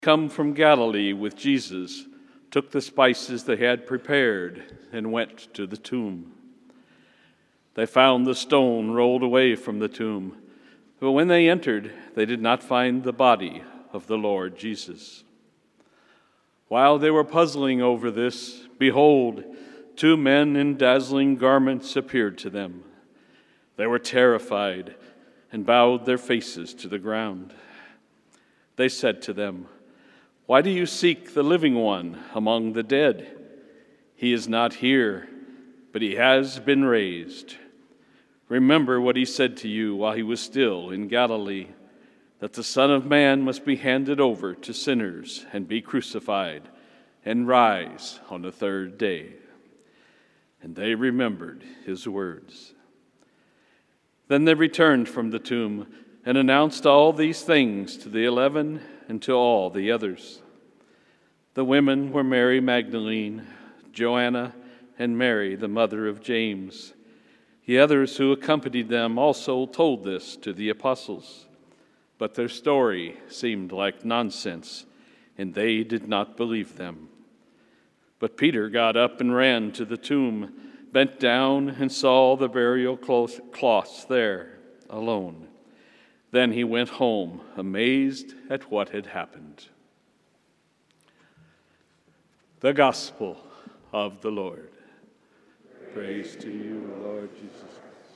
Come from Galilee with Jesus, took the spices they had prepared, and went to the tomb. They found the stone rolled away from the tomb, but when they entered, they did not find the body of the Lord Jesus. While they were puzzling over this, behold, two men in dazzling garments appeared to them. They were terrified and bowed their faces to the ground. They said to them, "Why do you seek the living one among the dead? He is not here, but he has been raised. Remember what he said to you while he was still in Galilee, that the Son of Man must be handed over to sinners and be crucified and rise on the third day." And they remembered his words. Then they returned from the tomb and announced all these things to the 11 and to all the others. The women were Mary Magdalene, Joanna, and Mary, the mother of James. The others who accompanied them also told this to the apostles, but their story seemed like nonsense, and they did not believe them. But Peter got up and ran to the tomb, bent down and saw the burial cloths there, alone. Then he went home, amazed at what had happened. The Gospel of the Lord. Praise to you, Lord Jesus Christ.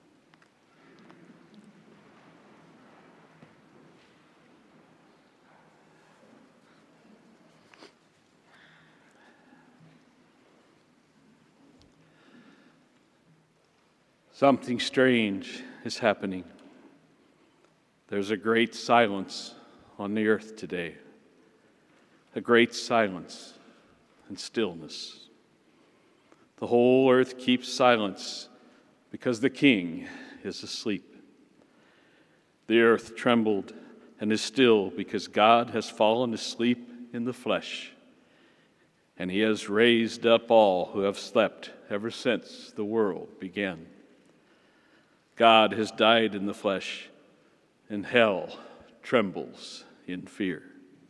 Something strange is happening. There's a great silence on the earth today. A great silence and stillness. The whole earth keeps silence because the King is asleep. The earth trembled and is still because God has fallen asleep in the flesh, and he has raised up all who have slept ever since the world began. God has died in the flesh, and hell trembles in fear.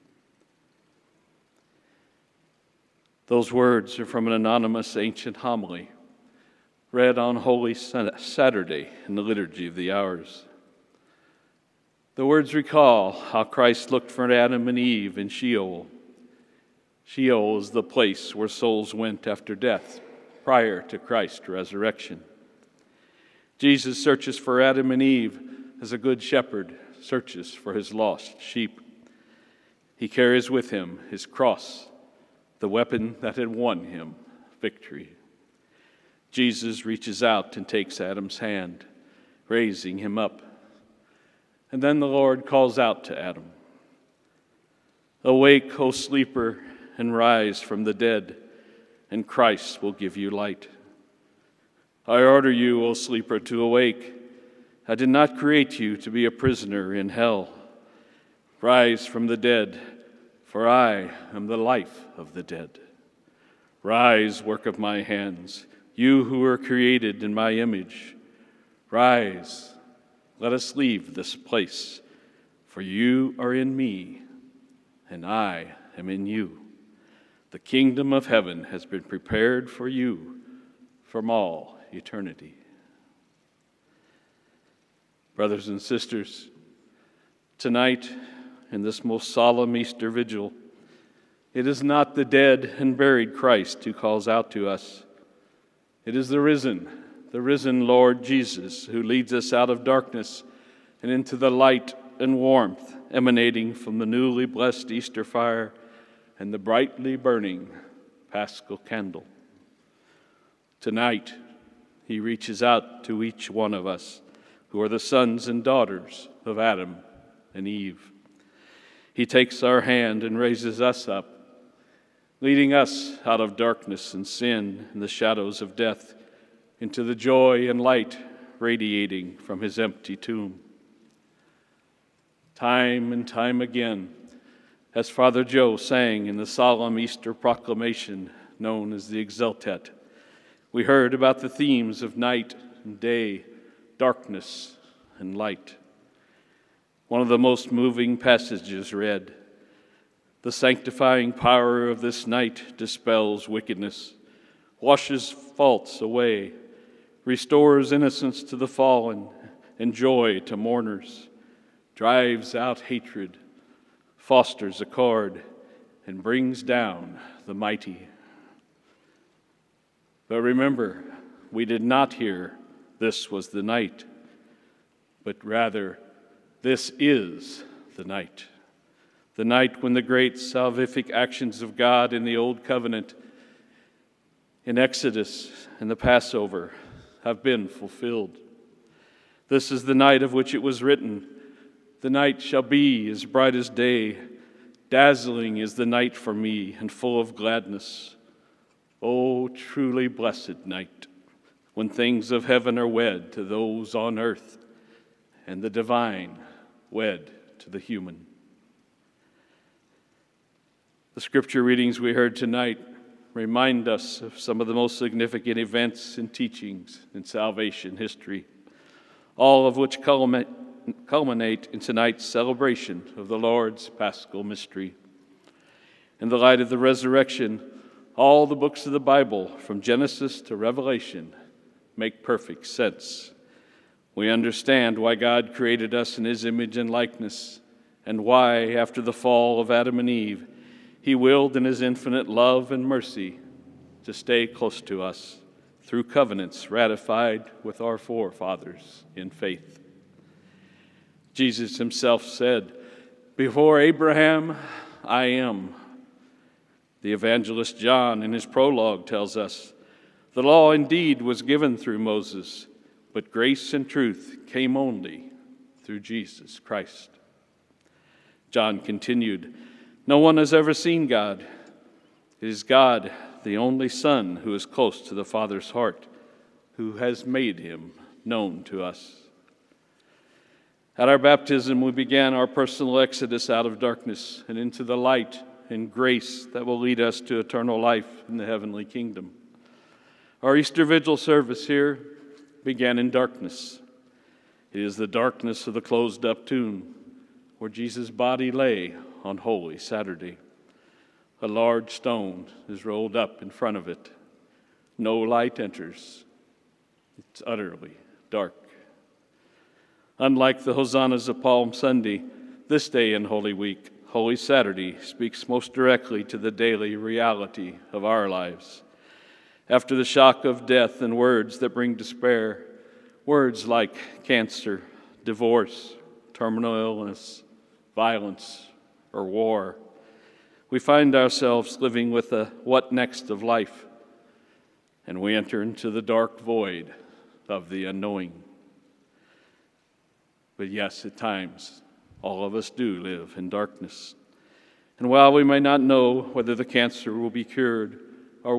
Those words are from an anonymous ancient homily read on Holy Saturday in the Liturgy of the Hours. The words recall how Christ looked for Adam and Eve in Sheol. Sheol is the place where souls went after death, prior to Christ's resurrection. Jesus searches for Adam and Eve as a good shepherd searches for his lost sheep. He carries with him his cross, the weapon that had won him victory. Jesus reaches out and takes Adam's hand, raising him up. And then the Lord calls out to Adam, "Awake, O sleeper, and rise from the dead, and Christ will give you light. I order you, O sleeper, to awake. I did not create you to be a prisoner in hell. Rise from the dead, for I am the life of the dead. Rise, work of my hands, you who were created in my image. Rise, let us leave this place, for you are in me, and I am in you. The kingdom of heaven has been prepared for you from all eternity." Brothers and sisters, tonight, in this most solemn Easter vigil, it is not the dead and buried Christ who calls out to us. It is the risen Lord Jesus who leads us out of darkness and into the light and warmth emanating from the newly blessed Easter fire and the brightly burning Paschal candle. Tonight, he reaches out to each one of us who are the sons and daughters of Adam and Eve. He takes our hand and raises us up, leading us out of darkness and sin and the shadows of death into the joy and light radiating from his empty tomb. Time and time again, as Father Joe sang in the solemn Easter proclamation known as the Exultet, we heard about the themes of night and day, darkness and light. One of the most moving passages read, The sanctifying power of this night dispels wickedness, washes faults away, restores innocence to the fallen and joy to mourners, drives out hatred, fosters accord, and brings down the mighty. But remember, we did not hear this was the night, but rather this is the night when the great salvific actions of God in the Old Covenant, in Exodus and the Passover, have been fulfilled. This is the night of which it was written, "The night shall be as bright as day, dazzling is the night for me, and full of gladness. O truly blessed night, when things of heaven are wed to those on earth, and the divine wed to the human." The scripture readings we heard tonight remind us of some of the most significant events and teachings in salvation history, all of which culminate in tonight's celebration of the Lord's Paschal mystery. In the light of the resurrection, all the books of the Bible, from Genesis to Revelation, make perfect sense. We understand why God created us in His image and likeness, and why, after the fall of Adam and Eve, He willed in His infinite love and mercy to stay close to us through covenants ratified with our forefathers in faith. Jesus Himself said, "Before Abraham, I am." The evangelist John, in his prologue, tells us, "The law indeed was given through Moses, but grace and truth came only through Jesus Christ." John continued, "No one has ever seen God. It is God, the only Son, who is close to the Father's heart, who has made Him known to us." At our baptism, we began our personal exodus out of darkness and into the light and grace that will lead us to eternal life in the heavenly kingdom. Our Easter Vigil service here began in darkness. It is the darkness of the closed-up tomb where Jesus' body lay on Holy Saturday. A large stone is rolled up in front of it. No light enters. It's utterly dark. Unlike the hosannas of Palm Sunday, this day in Holy Week, Holy Saturday speaks most directly to the daily reality of our lives. After the shock of death and words that bring despair, words like cancer, divorce, terminal illness, violence, or war, we find ourselves living with the what next of life, and we enter into the dark void of the unknowing. But yes, at times, all of us do live in darkness. And while we may not know whether the cancer will be cured, or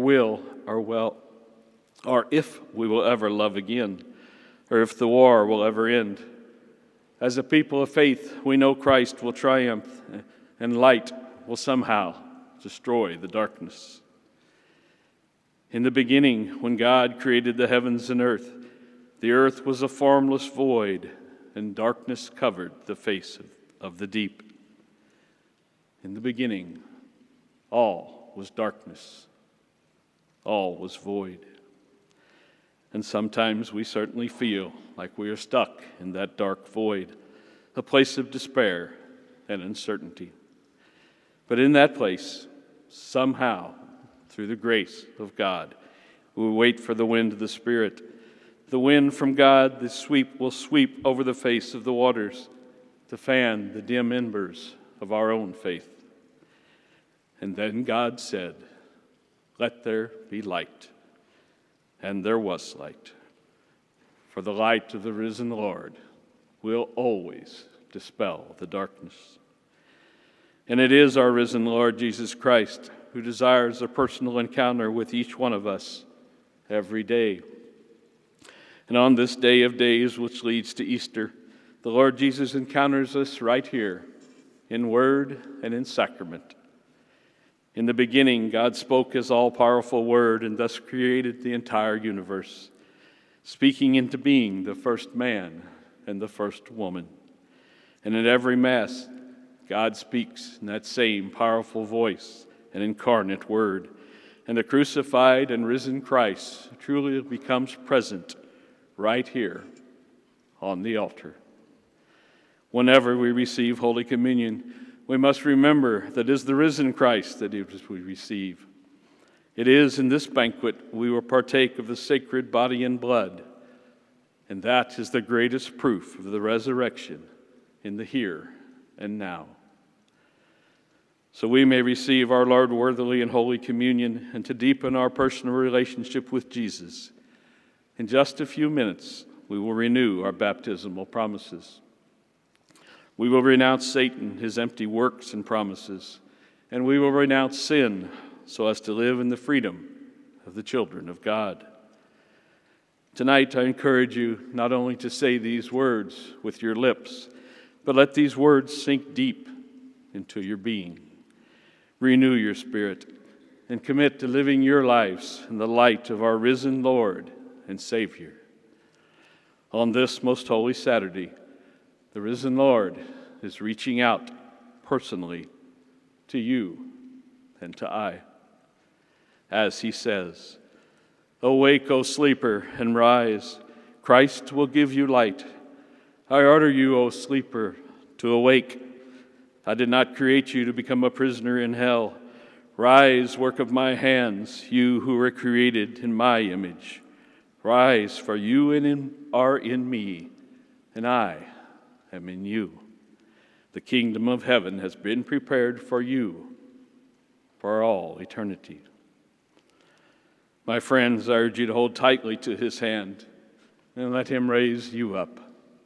if we will ever love again, or if the war will ever end, as a people of faith, we know Christ will triumph and light will somehow destroy the darkness. In the beginning, when God created the heavens and earth, the earth was a formless void, and darkness covered the face of the deep. In the beginning, all was darkness. All was void. And sometimes we certainly feel like we are stuck in that dark void, a place of despair and uncertainty. But in that place, somehow, through the grace of God, we wait for the wind of the Spirit. The wind from God, will sweep over the face of the waters to fan the dim embers of our own faith. And then God said, "Let there be light." And there was light. For the light of the risen Lord will always dispel the darkness. And it is our risen Lord Jesus Christ who desires a personal encounter with each one of us every day. And on this day of days, which leads to Easter, the Lord Jesus encounters us right here, in word and in sacrament. In the beginning, God spoke His all-powerful word and thus created the entire universe, speaking into being the first man and the first woman. And at every Mass, God speaks in that same powerful voice and incarnate word, and the crucified and risen Christ truly becomes present right here on the altar. Whenever we receive Holy Communion, we must remember that it is the risen Christ that we receive. It is in this banquet we will partake of the sacred body and blood, and that is the greatest proof of the resurrection in the here and now. So we may receive our Lord worthily in Holy Communion and to deepen our personal relationship with Jesus. In just a few minutes, we will renew our baptismal promises. We will renounce Satan, his empty works and promises, and we will renounce sin so as to live in the freedom of the children of God. Tonight, I encourage you not only to say these words with your lips, but let these words sink deep into your being. Renew your spirit and commit to living your lives in the light of our risen Lord and Savior. On this most holy Saturday, the risen Lord is reaching out personally to you and to I. As he says, "Awake, O sleeper, and rise. Christ will give you light. I order you, O sleeper, to awake. I did not create you to become a prisoner in hell. Rise, work of my hands, you who were created in my image. Rise, for you are in me, and I am in you. The kingdom of heaven has been prepared for you for all eternity." My friends, I urge you to hold tightly to his hand and let him raise you up.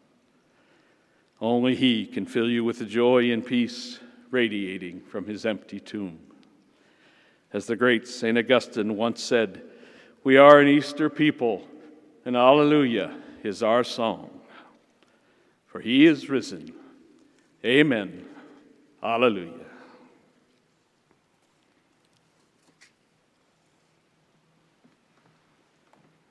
Only he can fill you with the joy and peace radiating from his empty tomb. As the great St. Augustine once said, "We are an Easter people, and Alleluia is our song. For he is risen. Amen. Alleluia."